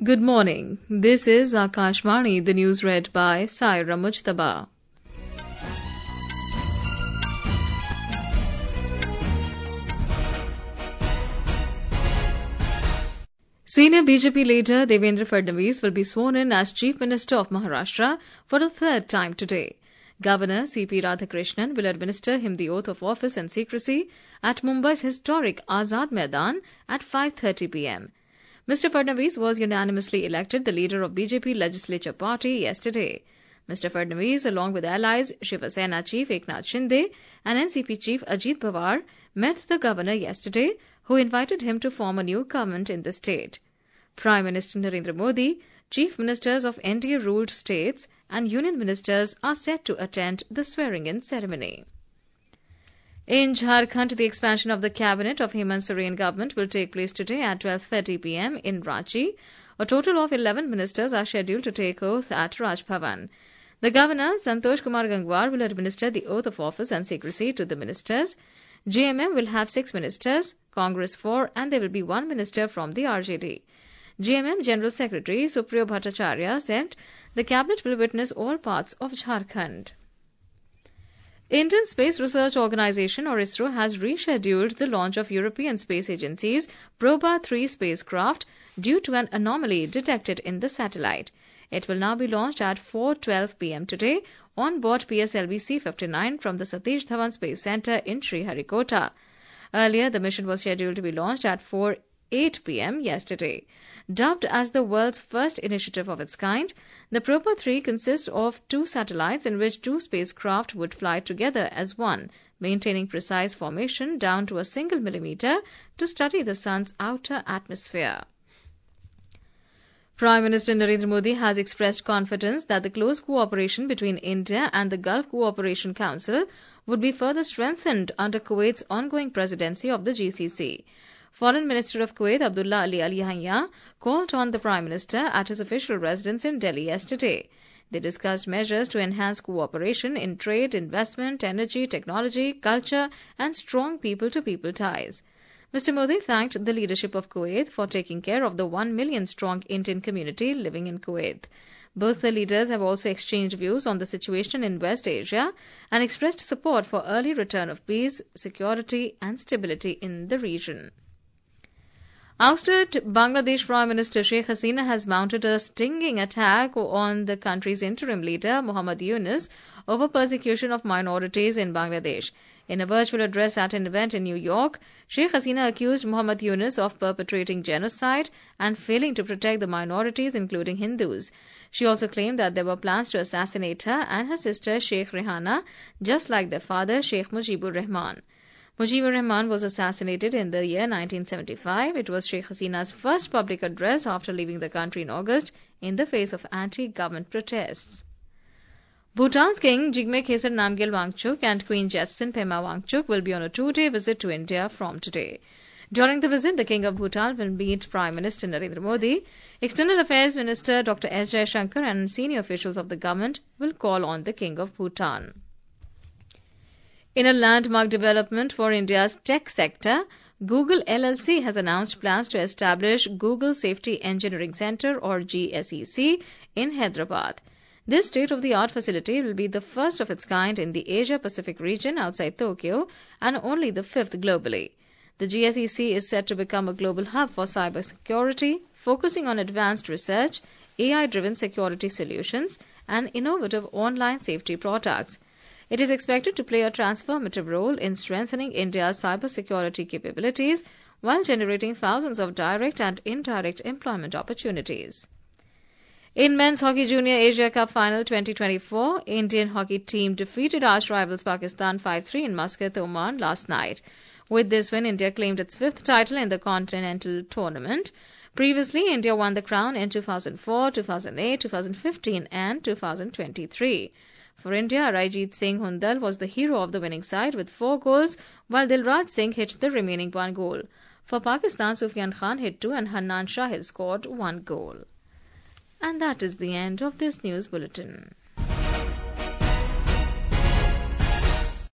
Good morning. This is Akashvani, the news read by Saira Mujtaba. Senior BJP leader Devendra Fadnavis will be sworn in as Chief Minister of Maharashtra for the third time today. Governor C.P. Radhakrishnan will administer him the oath of office and secrecy at Mumbai's historic Azad Maidan at 5:30 p.m. Mr. Fadnavis was unanimously elected the leader of BJP legislature party yesterday. Mr. Fadnavis, along with allies Shiva Sena chief Eknath Shinde and NCP chief Ajit Pawar, met the governor yesterday, who invited him to form a new government in the state. Prime Minister Narendra Modi, chief ministers of NDA-ruled states and union ministers are set to attend the swearing-in ceremony. In Jharkhand, the expansion of the cabinet of Hemant Soren government will take place today at 12:30 p.m. in Ranchi. A total of 11 ministers are scheduled to take oath at Raj Bhavan. The governor, Santosh Kumar Gangwar, will administer the oath of office and secrecy to the ministers. JMM will have 6 ministers, Congress 4, and there will be 1 minister from the RJD. JMM General Secretary Supriyo Bhattacharya said the cabinet will witness all parts of Jharkhand. Indian Space Research Organisation or ISRO has rescheduled the launch of European Space Agency's Proba 3 spacecraft due to an anomaly detected in the satellite. It will now be launched at 4:12 p.m. today on board PSLV C-59 from the Satish Dhawan Space Centre in Sriharikota. Earlier, the mission was scheduled to be launched at 4:08 p.m. yesterday. Dubbed as the world's first initiative of its kind, the Proba 3 consists of 2 satellites in which 2 spacecraft would fly together as one, maintaining precise formation down to a single millimeter to study the sun's outer atmosphere. Prime Minister Narendra Modi has expressed confidence that the close cooperation between India and the Gulf Cooperation Council would be further strengthened under Kuwait's ongoing presidency of the GCC. Foreign Minister of Kuwait Abdullah Ali Al Yahya called on the Prime Minister at his official residence in Delhi yesterday. They discussed measures to enhance cooperation in trade, investment, energy, technology, culture and strong people-to-people ties. Mr. Modi thanked the leadership of Kuwait for taking care of the 1 million-strong Indian community living in Kuwait. Both the leaders have also exchanged views on the situation in West Asia and expressed support for early return of peace, security and stability in the region. Ousted Bangladesh Prime Minister Sheikh Hasina has mounted a stinging attack on the country's interim leader Muhammad Yunus over persecution of minorities in Bangladesh. In a virtual address at an event in New York, Sheikh Hasina accused Muhammad Yunus of perpetrating genocide and failing to protect the minorities, including Hindus. She also claimed that there were plans to assassinate her and her sister Sheikh Rehana, just like their father Sheikh Mujibur Rahman. Mujibur Rahman was assassinated in the year 1975. It was Sheikh Hasina's first public address after leaving the country in August in the face of anti-government protests. Bhutan's King Jigme Khesar Namgyel Wangchuk and Queen Jetsun Pema Wangchuk will be on a 2-day visit to India from today. During the visit, the King of Bhutan will meet Prime Minister Narendra Modi. External Affairs Minister Dr. S. Jaishankar and senior officials of the government will call on the King of Bhutan. In a landmark development for India's tech sector, Google LLC has announced plans to establish Google Safety Engineering Center or GSEC in Hyderabad. This state-of-the-art facility will be the first of its kind in the Asia-Pacific region outside Tokyo and only the 5th globally. The GSEC is set to become a global hub for cybersecurity, focusing on advanced research, AI-driven security solutions, and innovative online safety products. It is expected to play a transformative role in strengthening India's cybersecurity capabilities while generating thousands of direct and indirect employment opportunities. In Men's Hockey Junior Asia Cup Final 2024, Indian hockey team defeated arch rivals Pakistan 5-3 in Muscat, Oman last night. With this win, India claimed its 5th title in the continental tournament. Previously, India won the crown in 2004, 2008, 2015 and 2023. For India, Arijit Singh Hundal was the hero of the winning side with 4 goals, while Dilraj Singh hit the remaining 1 goal. For Pakistan, Sufyan Khan hit 2 and Hannan Shahid scored 1 goal. And that is the end of this news bulletin.